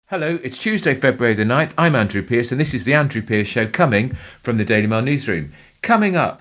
Hello, it's Tuesday, February the 9th. I'm Andrew Pierce, and this is the Andrew Pierce Show coming from the Daily Mail newsroom. Coming up,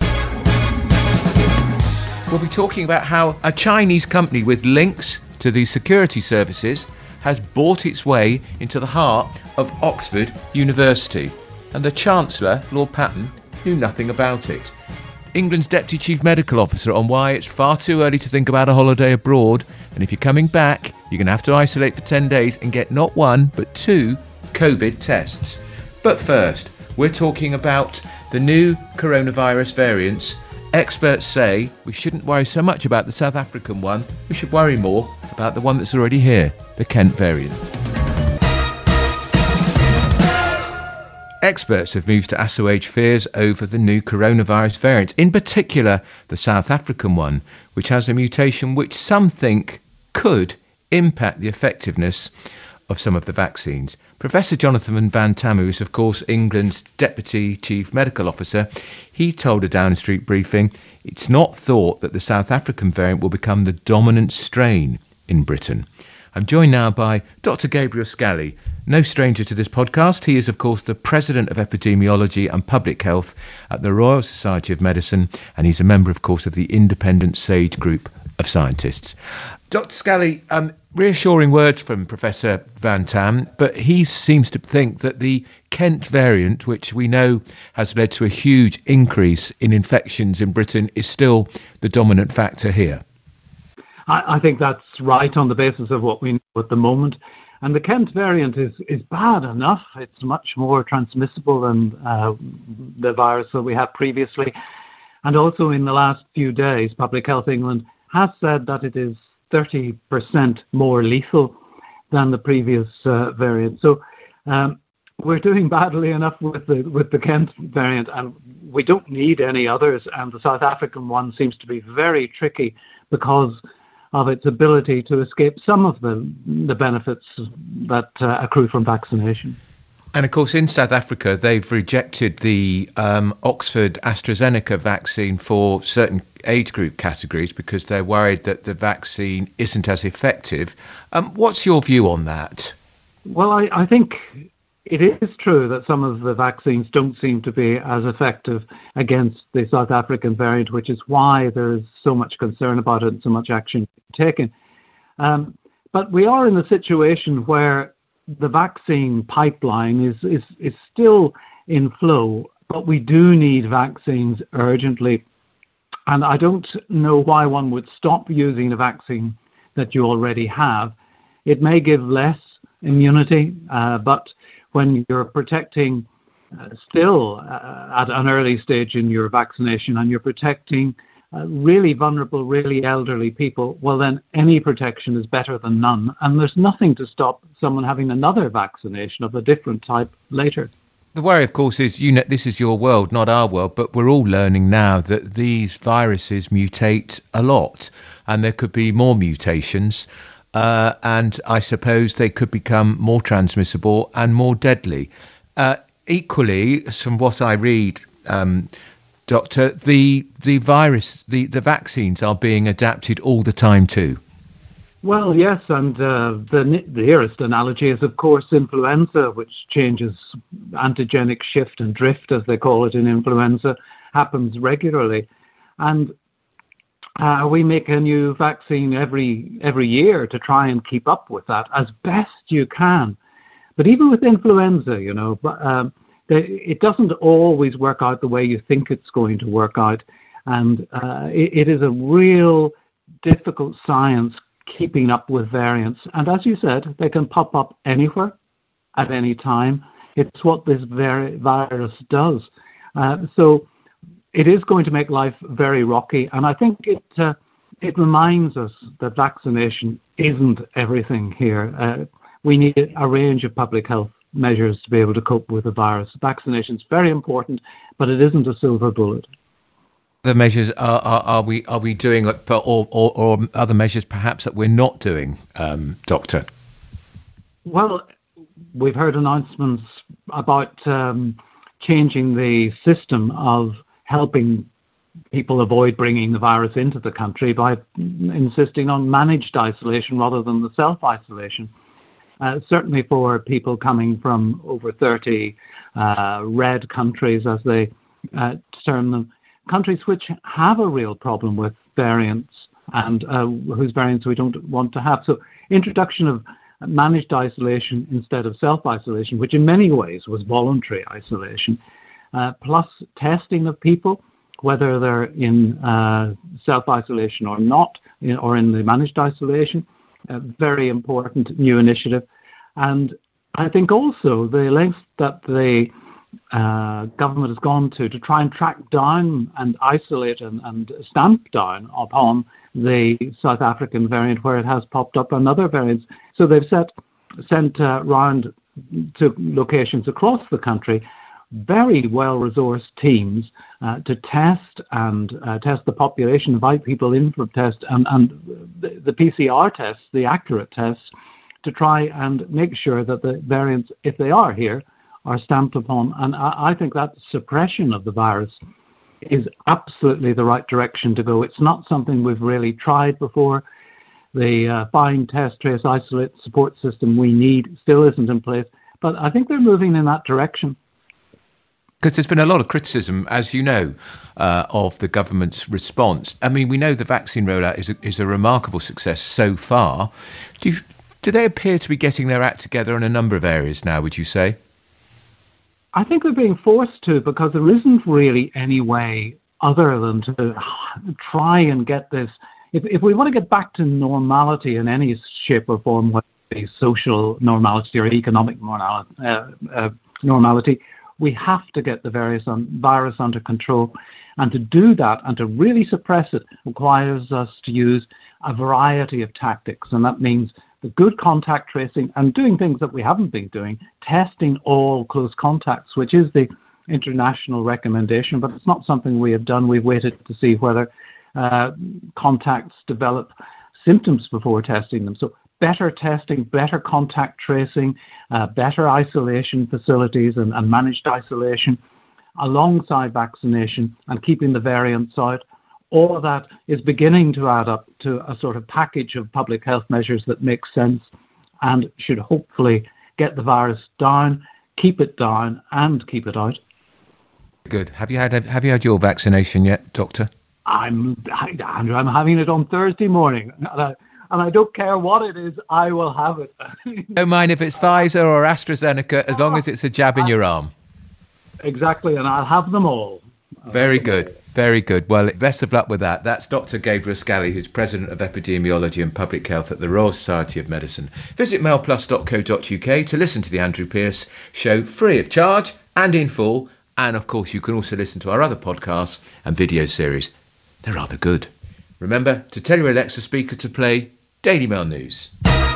we'll be talking about how a Chinese company with links to the security services has bought its way into the heart of Oxford University. And the Chancellor, Lord Patten, knew nothing about it. England's Deputy Chief Medical Officer on why it's far too early to think about a holiday abroad, and if you're coming back, you're going to have to isolate for 10 days and get not one, but 2 COVID tests. But first, we're talking about the new coronavirus variants. Experts say we shouldn't worry so much about the South African one, we should worry more about the one that's already here, the Kent variant. Experts have moved to assuage fears over the new coronavirus variant, in particular the South African one, which has a mutation which some think could impact the effectiveness of some of the vaccines. Professor Jonathan Van Tam, is of course England's Deputy Chief Medical Officer, he told a Downing Street briefing it's not thought that the South African variant will become the dominant strain in Britain. I'm joined now by Dr. Gabriel Scally, no stranger to this podcast. He is, of course, the President of Epidemiology and Public Health at the Royal Society of Medicine, and he's a member, of course, of the Independent SAGE Group of Scientists. Dr. Scally, reassuring words from Professor Van Tam, but he seems to think that the Kent variant, which we know has led to a huge increase in infections in Britain, is still the dominant factor here. I think that's right on the basis of what we know at the moment. And the Kent variant is bad enough. It's much more transmissible than the virus that we had previously. And also in the last few days, Public Health England has said that it is 30% more lethal than the previous variant. So we're doing badly enough with the Kent variant, and we don't need any others. And the South African one seems to be very tricky because of its ability to escape some of the benefits that accrue from vaccination. And of course, in South Africa, they've rejected the Oxford AstraZeneca vaccine for certain age group categories because they're worried that the vaccine isn't as effective. What's your view on that? Well, I think it is true that some of the vaccines don't seem to be as effective against the South African variant, which is why there is so much concern about it and so much action taken. But we are in a situation where the vaccine pipeline is still in flow, but we do need vaccines urgently. And I don't know why one would stop using a vaccine that you already have. It may give less immunity, but when you're protecting still at an early stage in your vaccination and you're protecting really vulnerable, really elderly people, well, then any protection is better than none. And there's nothing to stop someone having another vaccination of a different type later. The worry, of course, is this is your world, not our world, but we're all learning now that these viruses mutate a lot and there could be more mutations. And I suppose they could become more transmissible and more deadly. Equally, from what I read, Doctor, the virus, the vaccines are being adapted all the time too. Well, yes, and the nearest analogy is, of course, influenza, which changes antigenic shift and drift, as they call it in influenza, happens regularly. And we make a new vaccine every year to try and keep up with that as best you can. But even with influenza, it doesn't always work out the way you think it's going to work out. And it is a real difficult science keeping up with variants. And as you said, they can pop up anywhere at any time. It's what this virus does. So it is going to make life very rocky, and I think it reminds us that vaccination isn't everything here. We need a range of public health measures to be able to cope with the virus. Vaccination is very important, but it isn't a silver bullet. The measures are we doing, or other measures perhaps that we're not doing, Doctor? Well, we've heard announcements about changing the system of helping people avoid bringing the virus into the country by insisting on managed isolation rather than the self-isolation. certainly for people coming from over 30 red countries, as they term them, countries which have a real problem with variants and whose variants we don't want to have. So introduction of managed isolation instead of self-isolation, which in many ways was voluntary isolation, plus testing of people, whether they're in self-isolation or not, or in the managed isolation, a very important new initiative. And I think also the lengths that the government has gone to try and track down and isolate and stamp down upon the South African variant where it has popped up and other variants. So they've sent round to locations across the country very well-resourced teams to test the population, invite people in for tests, and the PCR tests, the accurate tests, to try and make sure that the variants, if they are here, are stamped upon. And I think that suppression of the virus is absolutely the right direction to go. It's not something we've really tried before. The find, test, trace, isolate support system we need still isn't in place. But I think they're moving in that direction. Because there's been a lot of criticism, as you know, of the government's response. I mean, we know the vaccine rollout is a remarkable success so far. Do they appear to be getting their act together in a number of areas now, would you say? I think they're being forced to, because there isn't really any way other than to try and get this. If we want to get back to normality in any shape or form, whether it be social normality or economic normality, we have to get the virus under control. And to do that and to really suppress it requires us to use a variety of tactics. And that means the good contact tracing and doing things that we haven't been doing, testing all close contacts, which is the international recommendation, but it's not something we have done. We've waited to see whether contacts develop symptoms before testing them. So better testing, better contact tracing, better isolation facilities and managed isolation alongside vaccination and keeping the variants out. All of that is beginning to add up to a sort of package of public health measures that makes sense and should hopefully get the virus down, keep it down, and keep it out. Good. Have you had your vaccination yet, Doctor? Andrew, I'm having it on Thursday morning. And I don't care what it is, I will have it. Don't mind if it's Pfizer or AstraZeneca, as long as it's a jab in your arm. Exactly, and I'll have them all. Very good. Very good. Well, best of luck with that. That's Dr. Gabriel Scally, who's President of Epidemiology and Public Health at the Royal Society of Medicine. Visit mailplus.co.uk to listen to the Andrew Pierce Show free of charge and in full. And, of course, you can also listen to our other podcasts and video series. They're rather good. Remember to tell your Alexa speaker to play Daily Mail News.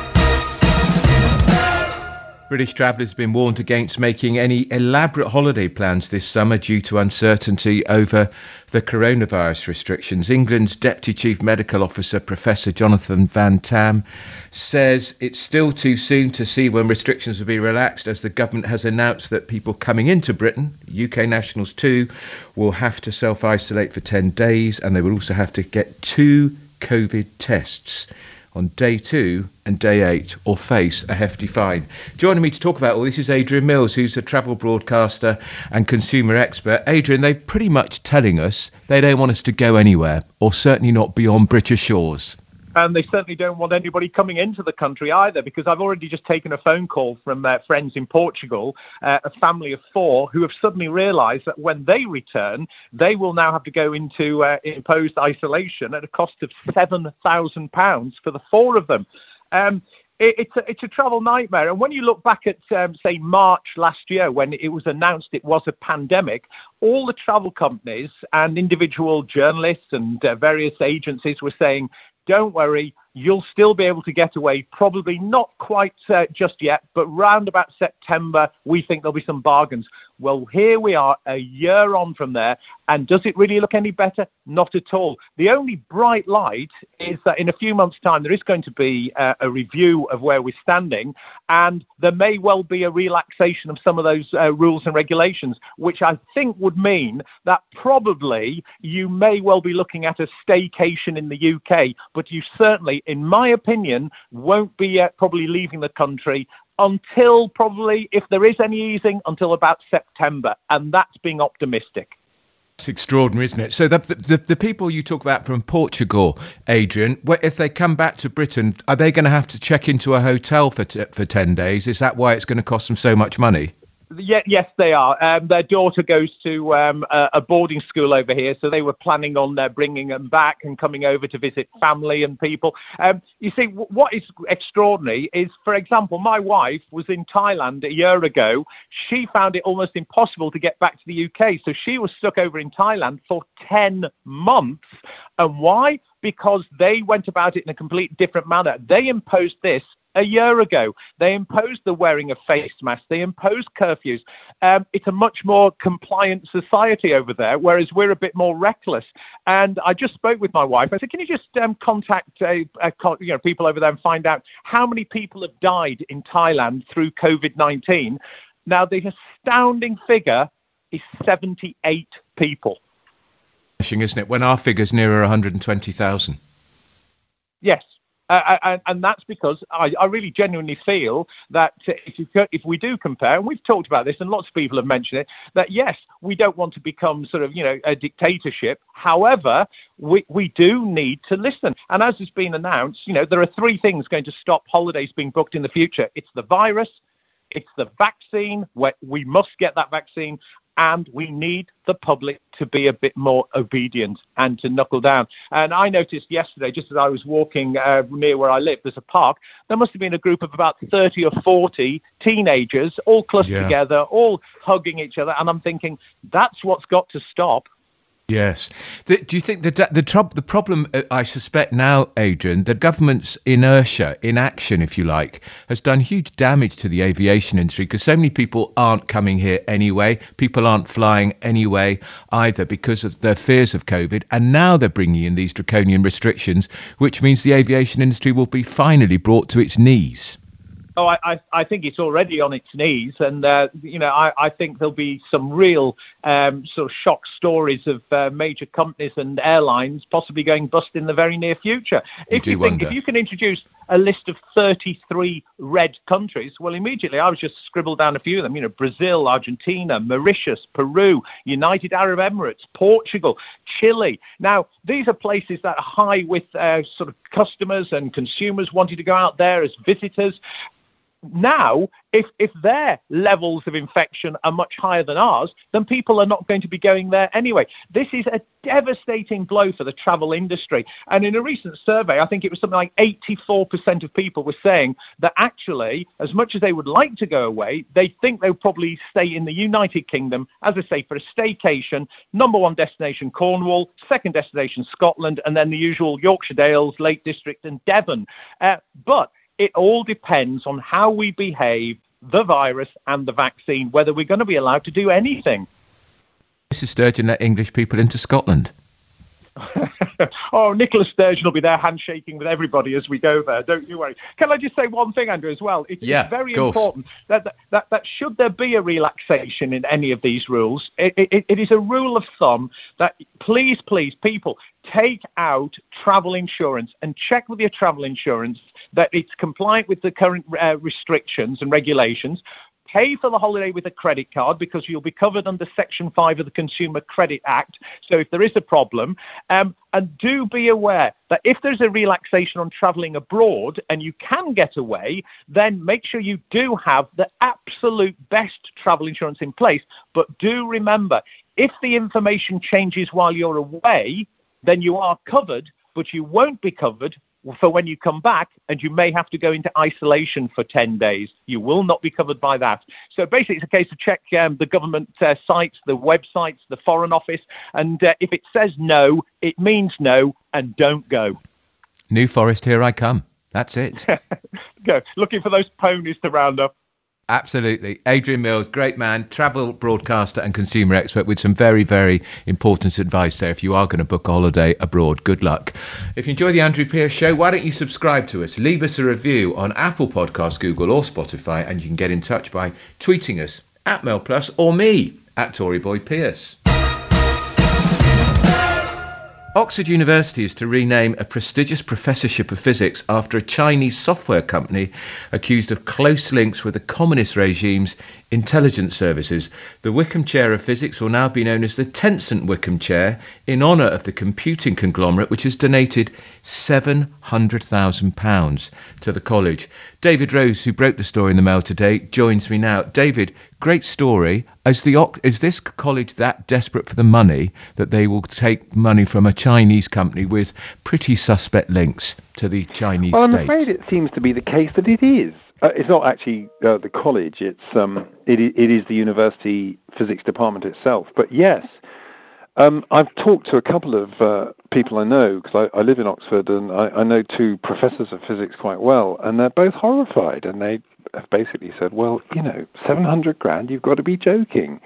British travellers have been warned against making any elaborate holiday plans this summer due to uncertainty over the coronavirus restrictions. England's Deputy Chief Medical Officer, Professor Jonathan Van Tam, says it's still too soon to see when restrictions will be relaxed, as the government has announced that people coming into Britain, UK nationals too, will have to self-isolate for 10 days and they will also have to get 2 COVID tests on day 2 and day 8 or face a hefty fine. Joining me to talk about all this is Adrian Mills, who's a travel broadcaster and consumer expert. Adrian, they're pretty much telling us they don't want us to go anywhere, or certainly not beyond British shores. And they certainly don't want anybody coming into the country either, because I've already just taken a phone call from friends in Portugal, a family of 4 who have suddenly realised that when they return, they will now have to go into imposed isolation at a cost of £7,000 for the 4 of them. It's a travel nightmare. And when you look back at, say, March last year, when it was announced it was a pandemic, all the travel companies and individual journalists and various agencies were saying, don't worry, you'll still be able to get away, probably not quite just yet, but round about September, we think there'll be some bargains. Well, here we are a year on from there, and does it really look any better? Not at all. The only bright light is that in a few months' time, there is going to be a review of where we're standing, and there may well be a relaxation of some of those rules and regulations, which I think would mean that probably you may well be looking at a staycation in the UK, but you certainly, in my opinion, won't be probably leaving the country until probably, if there is any easing, until about September. And that's being optimistic. It's extraordinary, isn't it? So the people you talk about from Portugal, Adrian, if they come back to Britain, are they going to have to check into a hotel for 10 days? Is that why it's going to cost them so much money? Yes, they are. Their daughter goes to a boarding school over here, so they were planning on bringing them back and coming over to visit family and people. You see, what is extraordinary is, for example, my wife was in Thailand a year ago. She found it almost impossible to get back to the UK, so she was stuck over in Thailand for 10 months. And why? Because they went about it in a completely different manner. They imposed this a year ago. They imposed the wearing of face masks. They imposed curfews. It's a much more compliant society over there, whereas we're a bit more reckless. And I just spoke with my wife. I said, can you just contact people over there and find out how many people have died in Thailand through COVID-19? Now, the astounding figure is 78 people. Isn't it? When our figure's nearer 120,000. Yes. And that's because I really genuinely feel that if we do compare, and we've talked about this and lots of people have mentioned it, that yes, we don't want to become sort of, a dictatorship. However, we do need to listen. And as has been announced, there are 3 things going to stop holidays being booked in the future. It's the virus, it's the vaccine, where we must get that vaccine, and we need the public to be a bit more obedient and to knuckle down. And I noticed yesterday, just as I was walking near where I live, there's a park, there must have been a group of about 30 or 40 teenagers all clustered together, all hugging each other. And I'm thinking, that's what's got to stop. Yes. Do you think the problem, I suspect now, Adrian, the government's inertia, inaction, if you like, has done huge damage to the aviation industry, because so many people aren't coming here anyway. People aren't flying anyway either because of their fears of COVID. And now they're bringing in these draconian restrictions, which means the aviation industry will be finally brought to its knees. Oh, I think it's already on its knees, and I think there'll be some real sort of shock stories of major companies and airlines possibly going bust in the very near future. If you can introduce a list of 33 red countries, well, immediately I was just scribbled down a few of them. Brazil, Argentina, Mauritius, Peru, United Arab Emirates, Portugal, Chile. Now, these are places that are high with sort of customers and consumers wanting to go out there as visitors. Now, if their levels of infection are much higher than ours, then people are not going to be going there anyway. This is a devastating blow for the travel industry. And in a recent survey, I think it was something like 84% of people were saying that actually, as much as they would like to go away, they think they'll probably stay in the United Kingdom, as I say, for a staycation. Number 1 destination, Cornwall. Second destination, Scotland. And then the usual Yorkshire Dales, Lake District and Devon. But it all depends on how we behave, the virus and the vaccine, whether we're going to be allowed to do anything. Mrs. Sturgeon let English people into Scotland. Oh, Nicola Sturgeon will be there handshaking with everybody as we go there. Don't you worry. Can I just say one thing, Andrew, as well? It's very important that should there be a relaxation in any of these rules, it is a rule of thumb that please, people, take out travel insurance and check with your travel insurance that it's compliant with the current restrictions and regulations. Pay for the holiday with a credit card because you'll be covered under Section 5 of the Consumer Credit Act. So if there is a problem, and do be aware that if there's a relaxation on travelling abroad and you can get away, then make sure you do have the absolute best travel insurance in place. But do remember, if the information changes while you're away, then you are covered, but you won't be covered for when you come back, and you may have to go into isolation for 10 days. You will not be covered by that. So basically, it's a case of check the government sites, the websites, the Foreign Office, and if it says no, it means no, and don't go. New Forest, here I come. That's it. Go. Looking for those ponies to round up. Absolutely. Adrian Mills, great man, travel broadcaster and consumer expert with some very, very important advice there. If you are going to book a holiday abroad, good luck. If you enjoy the Andrew Pierce Show, why don't you subscribe to us? Leave us a review on Apple Podcasts, Google or Spotify, and you can get in touch by tweeting us at MelPlus or me at Tory Boy Pierce. Oxford University is to rename a prestigious professorship of physics after a Chinese software company accused of close links with the communist regime's intelligence services. The Wickham Chair of Physics will now be known as the Tencent Wickham Chair in honour of the computing conglomerate, which has donated £700,000 to the college. David Rose, who broke the story in the Mail today, joins me now. David, great story. Is this college that desperate for the money that they will take money from a Chinese company with pretty suspect links to the Chinese state? Well, I'm afraid it seems to be the case that it is. It's not actually the college. It is the university physics department itself. But yes, I've talked to a couple of people I know, because I live in Oxford, and I know two professors of physics quite well, and they're both horrified, and they have basically said, well, 700 grand, you've got to be joking.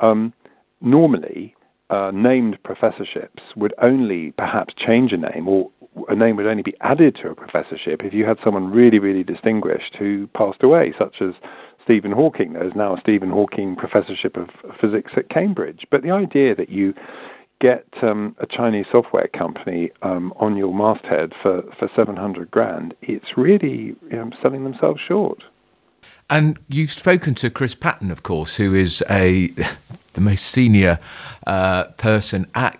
Normally, named professorships would only perhaps change a name, or a name would only be added to a professorship if you had someone really, really distinguished who passed away, such as Stephen Hawking. There's now a Stephen Hawking Professorship of Physics at Cambridge. But the idea that you get a Chinese software company on your masthead for 700 grand, it's really selling themselves short. And you've spoken to Chris Patten, of course, who is the most senior person at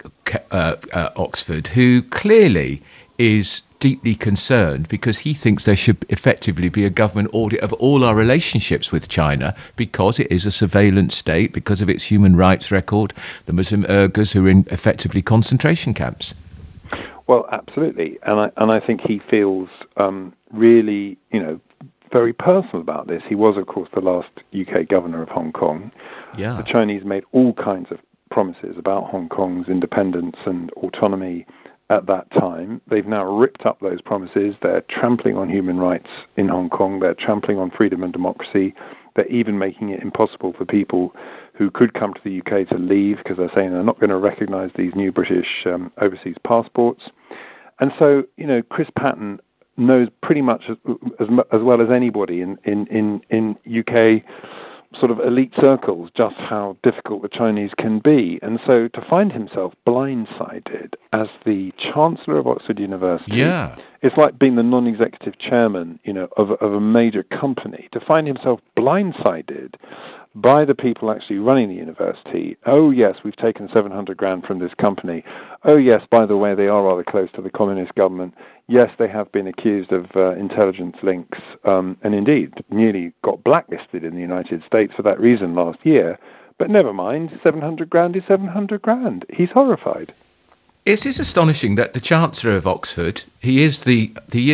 Oxford, who clearly is deeply concerned because he thinks there should effectively be a government audit of all our relationships with China, because it is a surveillance state, because of its human rights record, the Muslim Uyghurs who are in effectively concentration camps. Well, absolutely. And I think he feels really, very personal about this. He was, of course, the last UK governor of Hong Kong. Yeah. The Chinese made all kinds of promises about Hong Kong's independence and autonomy at that time. They've now ripped up those promises. They're trampling on human rights in Hong Kong. They're trampling on freedom and democracy. They're even making it impossible for people who could come to the UK to leave, because they're saying they're not going to recognise these new British overseas passports. And so, Chris Patten knows pretty much as well as anybody in UK sort of elite circles just how difficult the Chinese can be. And so to find himself blindsided as the Chancellor of Oxford University, it's like being the non-executive chairman, of a major company. To find himself blindsided by the people actually running the university. Oh yes, we've taken 700 grand from this company. Oh yes, by the way, they are rather close to the communist government. Yes, they have been accused of intelligence links, and indeed nearly got blacklisted in the United States for that reason last year. But never mind, 700 grand is 700 grand. He's horrified. It is astonishing that the Chancellor of Oxford, he is the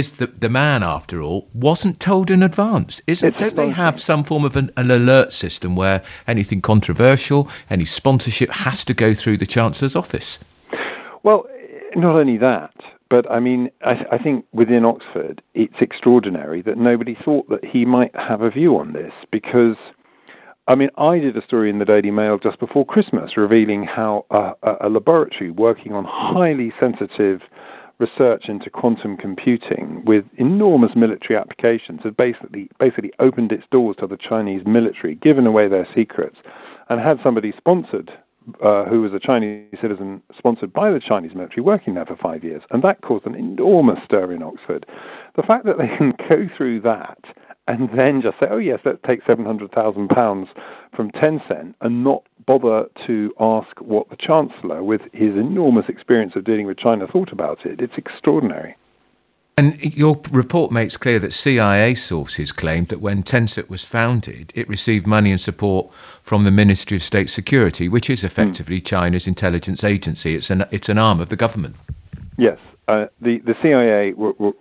man after all, wasn't told in advance. Don't they have some form of an alert system where anything controversial, any sponsorship has to go through the Chancellor's office? Well, not only that, but I mean, I think within Oxford, it's extraordinary that nobody thought that he might have a view on this, because I mean, I did a story in the Daily Mail just before Christmas revealing how a laboratory working on highly sensitive research into quantum computing with enormous military applications had basically opened its doors to the Chinese military, given away their secrets, and had somebody sponsored who was a Chinese citizen sponsored by the Chinese military working there for 5 years. And that caused an enormous stir in Oxford. The fact that they can go through that and then just say, oh yes, let's take £700,000 from Tencent, and not bother to ask what the Chancellor, with his enormous experience of dealing with China, thought about it. It's extraordinary. And your report makes clear that CIA sources claimed that when Tencent was founded, it received money and support from the Ministry of State Security, which is effectively China's intelligence agency. It's an arm of the government. Yes, the CIA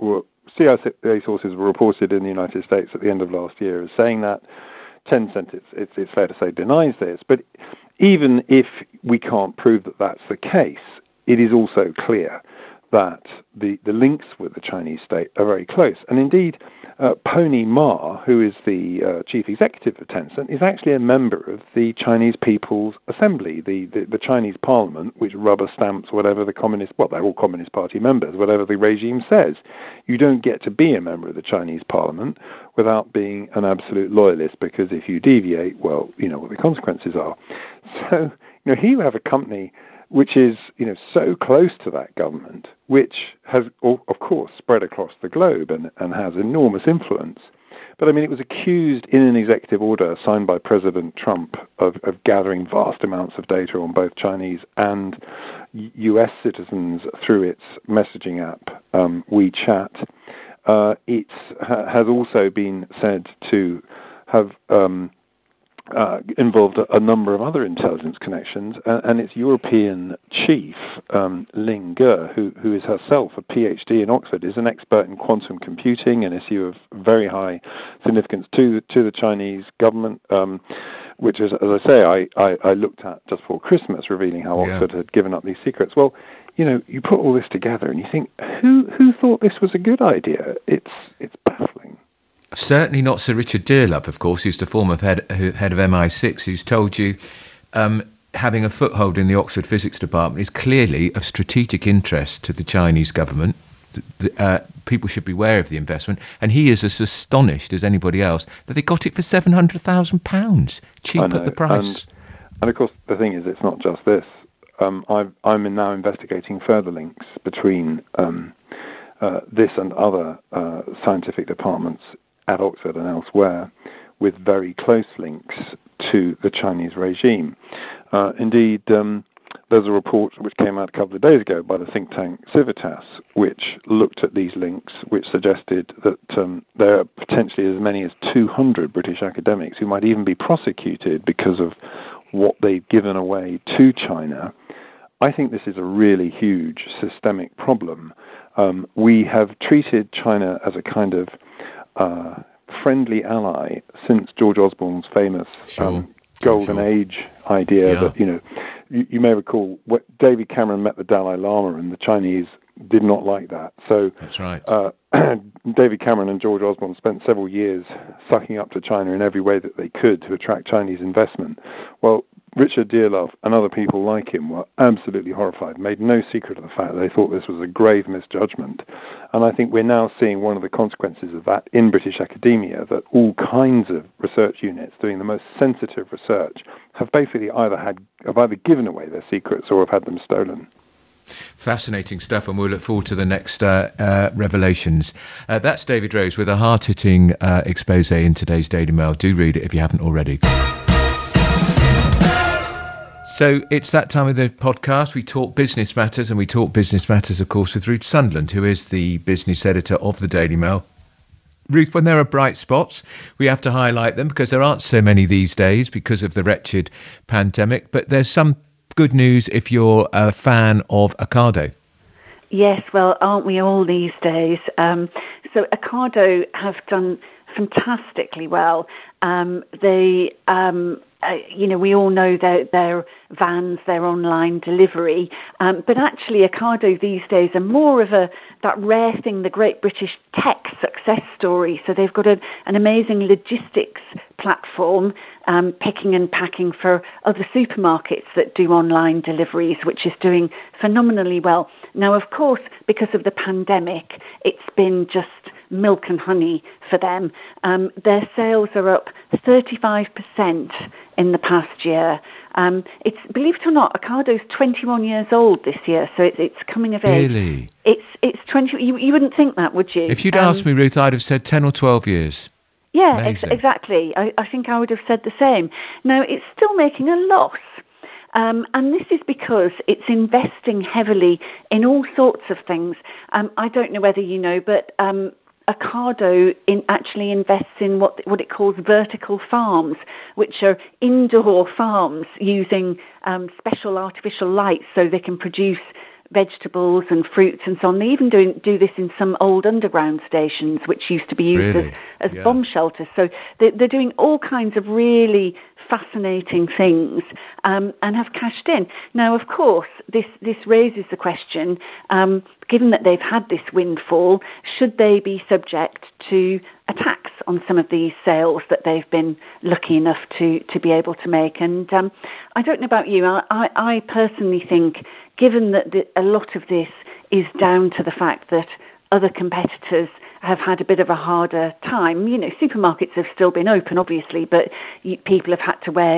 CIA sources were reported in the United States at the end of last year as saying that Tencent, it's fair to say, denies this. But even if we can't prove that that's the case, it is also clear that the links with the Chinese state are very close. And indeed, Pony Ma, who is the chief executive of Tencent, is actually a member of the Chinese People's Assembly, the Chinese parliament, which rubber stamps whatever the communist, well, they're all Communist Party members, whatever the regime says. You don't get to be a member of the Chinese parliament without being an absolute loyalist, because if you deviate, well, you know what the consequences are. So, here you have a company which is, so close to that government, which has, of course, spread across the globe and has enormous influence. But it was accused in an executive order signed by President Trump of gathering vast amounts of data on both Chinese and US citizens through its messaging app, WeChat. It has also been said to have involved a number of other intelligence connections, and its European chief, Ling Ge, who is herself a PhD in Oxford, is an expert in quantum computing, an issue of very high significance to the Chinese government, which is, as I say, I looked at just before Christmas, revealing how Oxford had given up these secrets. Well, you put all this together and you think, who thought this was a good idea? It's baffling. Certainly not Sir Richard Dearlove, of course, who's the former head of MI6, who's told you having a foothold in the Oxford Physics Department is clearly of strategic interest to the Chinese government. People should be aware of the investment, and he is as astonished as anybody else that they got it for £700,000, cheap at the price. And of course, the thing is, it's not just this. I'm now investigating further links between this and other scientific departments at Oxford and elsewhere, with very close links to the Chinese regime. Indeed, there's a report which came out a couple of days ago by the think tank Civitas, which looked at these links, which suggested that there are potentially as many as 200 British academics who might even be prosecuted because of what they've given away to China. I think this is a really huge systemic problem. We have treated China as a kind of friendly ally since George Osborne's famous Golden Age idea that, you may recall, David Cameron met the Dalai Lama and the Chinese did not like that. So that's right. David Cameron and George Osborne spent several years sucking up to China in every way that they could to attract Chinese investment. Well, Richard Dearlove and other people like him were absolutely horrified, made no secret of the fact that they thought this was a grave misjudgment. And I think we're now seeing one of the consequences of that in British academia, that all kinds of research units doing the most sensitive research have basically either given away their secrets or have had them stolen. Fascinating stuff, and we'll look forward to the next revelations. That's David Rose with a hard-hitting expose in today's Daily Mail. Do read it if you haven't already. So it's that time of the podcast. We talk business matters, and we talk business matters, of course, with Ruth Sunderland, who is the business editor of the Daily Mail. Ruth, when there are bright spots, we have to highlight them because there aren't so many these days because of the wretched pandemic. But there's some good news if you're a fan of Ocado. Yes, well, aren't we all these days? So Ocado have done fantastically well. We all know their vans, their online delivery, but actually Ocado these days are more of that rare thing, the Great British Tech success story. So they've got an amazing logistics platform, picking and packing for other supermarkets that do online deliveries, which is doing phenomenally well. Now, of course, because of the pandemic, it's been just milk and honey for them. Their sales are up 35% in the past year. It's, believe it or not, Ocado's 21 years old this year, so it's coming of age. Really? It's 20. You wouldn't think that, would you? If you'd asked me, Ruth, I'd have said 10 or 12 years. Yeah, exactly. I think I would have said the same. Now, it's still making a loss. And this is because it's investing heavily in all sorts of things. I don't know whether you know, but Ocado actually invests in what it calls vertical farms, which are indoor farms using special artificial lights so they can produce vegetables and fruits and so on. They even do this in some old underground stations, which used to be used as bomb shelters. So they're doing all kinds of really fascinating things and have cashed in. Now, of course, this raises the question, given that they've had this windfall, should they be subject to a tax on some of these sales that they've been lucky enough to be able to make? And I don't know about you, I personally think, given that a lot of this is down to the fact that other competitors have had a bit of a harder time. You know, supermarkets have still been open, obviously, but people have had to wear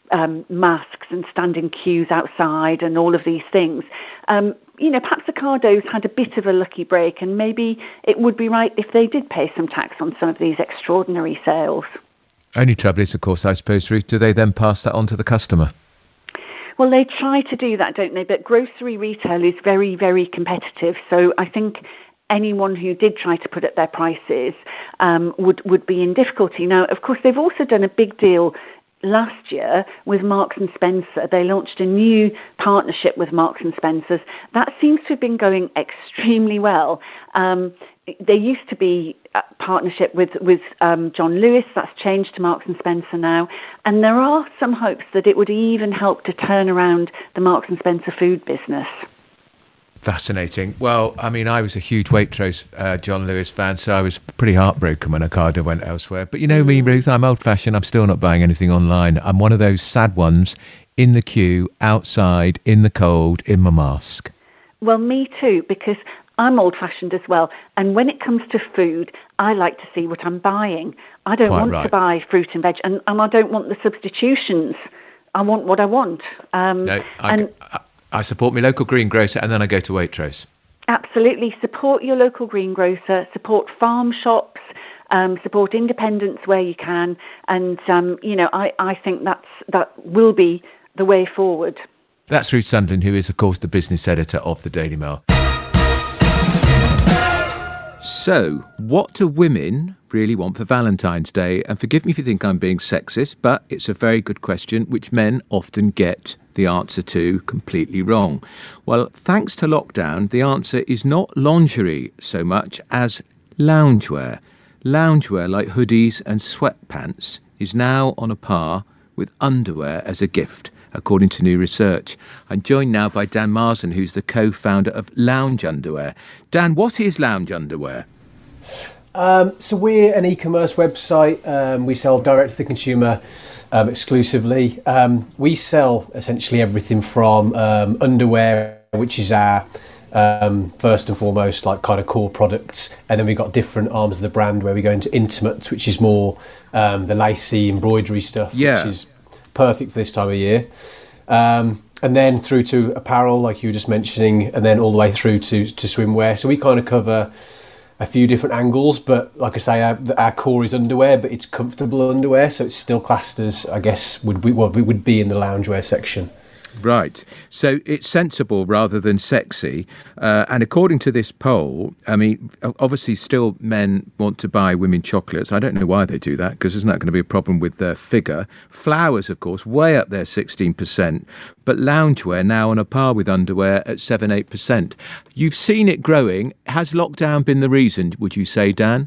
masks and stand in queues outside and all of these things. Perhaps Ocado's had a bit of a lucky break, and maybe it would be right if they did pay some tax on some of these extraordinary sales. Only trouble is, of course, I suppose, Ruth, do they then pass that on to the customer? Well, they try to do that, don't they? But grocery retail is very, very competitive. So I think anyone who did try to put up their prices would be in difficulty. Now, of course, they've also done a big deal last year with Marks and Spencer. They launched a new partnership with Marks and Spencer's. That seems to have been going extremely well. There used to be a partnership with John Lewis. That's changed to Marks and Spencer now. And there are some hopes that it would even help to turn around the Marks and Spencer food business. Fascinating. Well, I mean, I was a huge Waitrose John Lewis fan, so I was pretty heartbroken when Ocado went elsewhere. But you know me, Ruth, I'm old-fashioned. I'm still not buying anything online. I'm one of those sad ones in the queue, outside, in the cold, in my mask. Well, me too, because I'm old-fashioned as well. And when it comes to food, I like to see what I'm buying. I don't want to buy fruit and veg, and I don't want the substitutions. I want what I want. I support my local greengrocer, and then I go to Waitrose. Absolutely. Support your local greengrocer, support farm shops, support independents where you can. And, I think that will be the way forward. That's Ruth Sunderland, who is, of course, the business editor of the Daily Mail. So, what do women really want for Valentine's Day? And forgive me if you think I'm being sexist, but it's a very good question, which men often get the answer to completely wrong. Well, thanks to lockdown, the answer is not lingerie so much as loungewear. Loungewear like hoodies and sweatpants is now on a par with underwear as a gift, according to new research. I'm joined now by Dan Marsden, who's the co-founder of Lounge Underwear. Dan, what is Lounge Underwear? So we're an e-commerce website. We sell direct to the consumer exclusively. We sell essentially everything from underwear, which is our first and foremost like kind of core products, and then we've got different arms of the brand where we go into intimates, which is more the lacy embroidery stuff, which is perfect for this time of year. And then through to apparel, like you were just mentioning, and then all the way through to swimwear. So we kind of cover a few different angles, but like I say, our core is underwear, but it's comfortable underwear, so it's still classed as, I guess, would be in the loungewear section. Right. So it's sensible rather than sexy. And according to this poll, I mean, obviously still men want to buy women chocolates. I don't know why they do that, because isn't that going to be a problem with their figure? Flowers, of course, way up there, 16%. But loungewear now on a par with underwear at 7-8%. You've seen it growing. Has lockdown been the reason, would you say, Dan?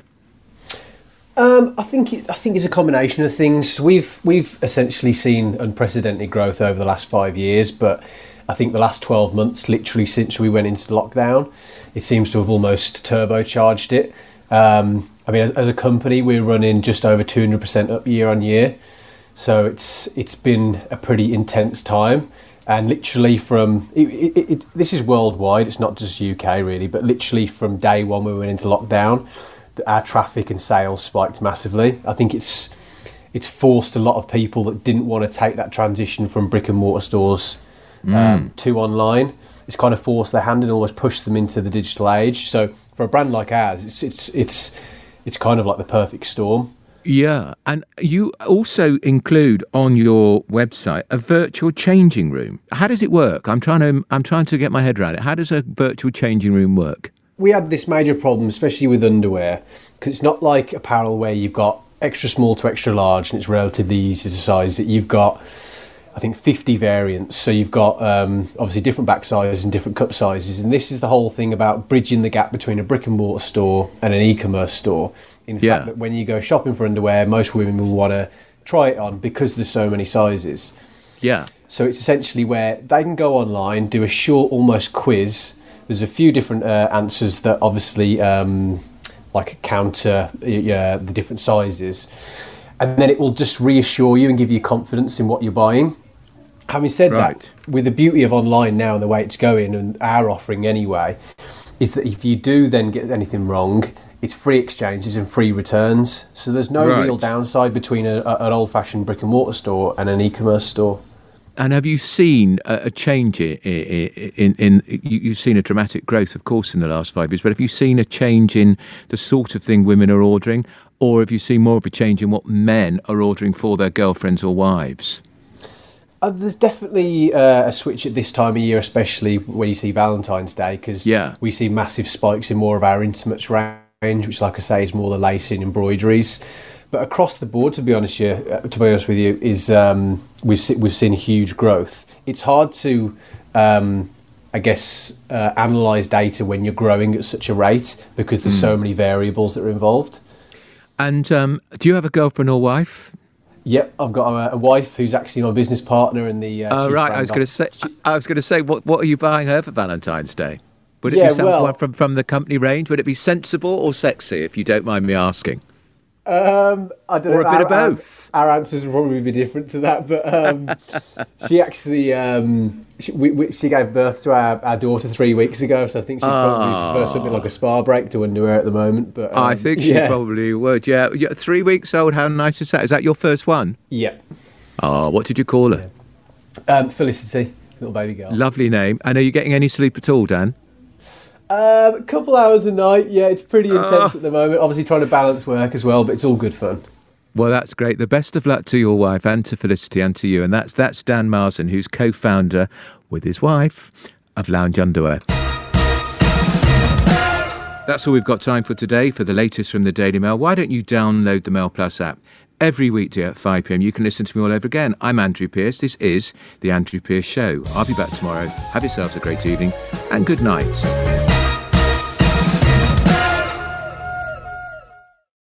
I think it's a combination of things. We've essentially seen unprecedented growth over the last 5 years, but I think the last 12 months, literally since we went into lockdown, it seems to have almost turbocharged it. I mean, as a company, we're running just over 200% up year on year, so it's been a pretty intense time. And literally from this is worldwide. It's not just UK really, but literally from day one when we went into lockdown, our traffic and sales spiked massively. I think it's forced a lot of people that didn't want to take that transition from brick and mortar stores to online. It's kind of forced their hand and almost pushed them into the digital age. So for a brand like ours, it's kind of like the perfect storm. Yeah, and you also include on your website a virtual changing room. How does it work? I'm trying to get my head around it. How does a virtual changing room work? We had this major problem, especially with underwear, because it's not like apparel where you've got extra small to extra large and it's relatively easy to size. You've got, I think, 50 variants. So you've got obviously different back sizes and different cup sizes. And this is the whole thing about bridging the gap between a brick and mortar store and an e-commerce store. In the fact that when you go shopping for underwear, most women will want to try it on because there's so many sizes. Yeah. So it's essentially where they can go online, do a short almost quiz. There's a few different answers that obviously like counter the different sizes. And then it will just reassure you and give you confidence in what you're buying. Having said that, with the beauty of online now and the way it's going and our offering anyway, is that if you do then get anything wrong, it's free exchanges and free returns. So there's no Right. real downside between an old-fashioned brick and mortar store and an e-commerce store. And have you seen a change in you've seen a dramatic growth, of course, in the last 5 years, but have you seen a change in the sort of thing women are ordering, or have you seen more of a change in what men are ordering for their girlfriends or wives? There's definitely a switch at this time of year, especially when you see Valentine's Day, because we see massive spikes in more of our intimates range, which, like I say, is more the lace and embroideries. But across the board, to be honest with you, is we've seen huge growth. It's hard to, analyse data when you're growing at such a rate because there's so many variables that are involved. And do you have a girlfriend or wife? Yep, I've got a wife who's actually my business partner in the. Oh right, I was going to say, what are you buying her for Valentine's Day? Would it be someone from the company range? Would it be sensible or sexy, if you don't mind me asking? I don't know. Or a bit of both. Our answers will probably be different to that, but she actually she gave birth to our daughter 3 weeks ago, so I think she'd probably prefer something like a spa break to underwear at the moment. But I think she probably would. Yeah, 3 weeks old. How nice is that? Is that your first one? Yeah. Oh, what did you call her? Felicity, little baby girl. Lovely name. And are you getting any sleep at all, Dan? A couple hours a night. Yeah, it's pretty intense at the moment. Obviously trying to balance work as well, but it's all good fun. Well, that's great. The best of luck to your wife and to Felicity and to you. And that's Dan Marsden, who's co-founder with his wife of Lounge Underwear. That's all we've got time for today. For the latest from the Daily Mail, why don't you download the Mail Plus app? Every weekday at 5 p.m. you can listen to me all over again. I'm Andrew Pearce. This is The Andrew Pearce Show. I'll be back tomorrow. Have yourselves a great evening and good night.